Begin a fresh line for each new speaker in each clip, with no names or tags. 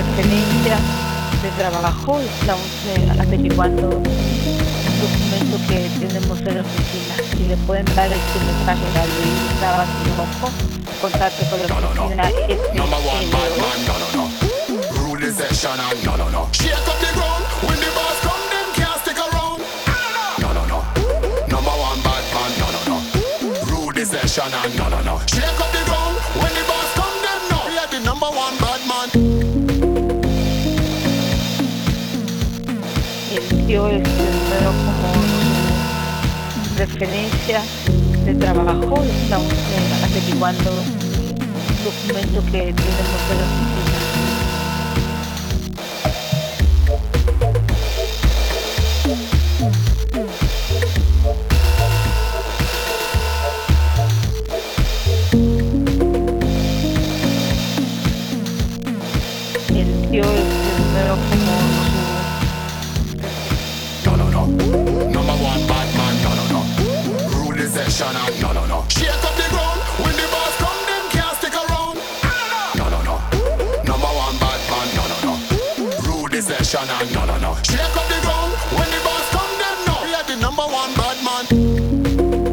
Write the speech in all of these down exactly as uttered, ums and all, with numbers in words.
referencia de trabajo. Estamos eh, averiguando un documento que tenemos en la oficina. Si le pueden dar este mensaje a Luis Navas Rojo, contacto con la
No, no, no.
oficina. Este,
Number one
eh,
bad man, no, no, no. Rule the session and no, no, no. Shake up the ground when the boss come, them can't stick around. No, no, no. Number one bad man, no, no, no. Rule the session and no, no, no. Shake up the ground when the boss come, them no. We are the number one bad man.
el tío es primero como su referencia de trabajo. Estamos eh, averiguando un documento que tenemos en la oficina. El tío es primero como
No, no, no. Number one bad man, no, no, no. Rule the session and no, no, no. Shake up the ground when the boss come, them can't stick around. No, no, no. Number one bad man, no, no, no. Rule the session and no, no, no. Shake up the ground when the boss come, them no. We are the number one bad man.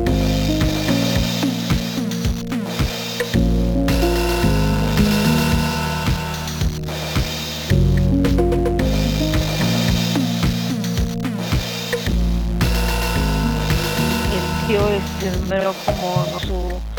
el tío es primero como su